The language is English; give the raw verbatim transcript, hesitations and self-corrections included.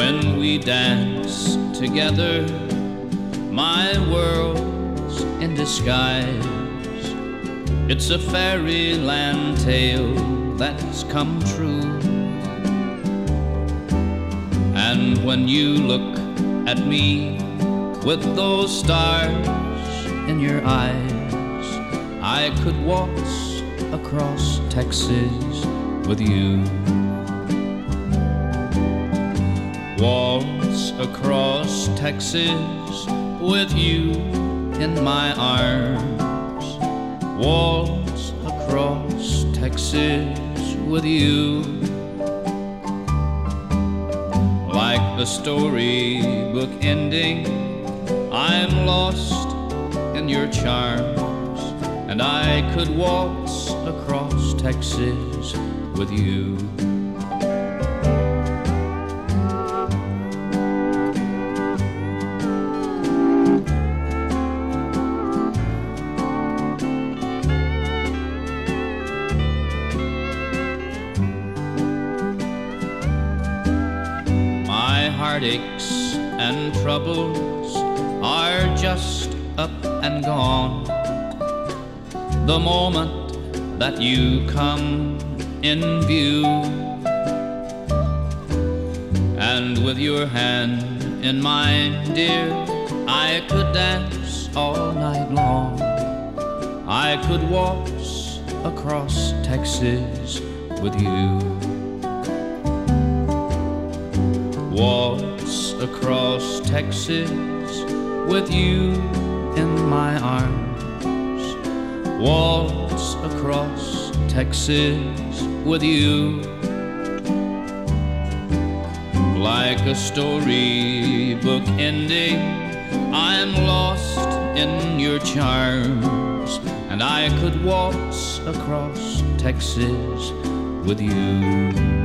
when we dance together, my world's in disguise. It's a fairyland tale that's come true. And when you look at me with those stars in your eyes, I could waltz across Texas with you. Waltz across Texas with you in my arms. Waltz across Texas with you. Like a storybook ending, I'm lost in your charms, and I could waltz across Texas with you. Heartaches and troubles are just up and gone the moment that you come in view. And with your hand in mine, dear, I could dance all night long. I could waltz across Texas with you. Waltz across Texas with you in my arms. Waltz across Texas with you. Like a storybook ending, I'm lost in your charms, and I could waltz across Texas with you.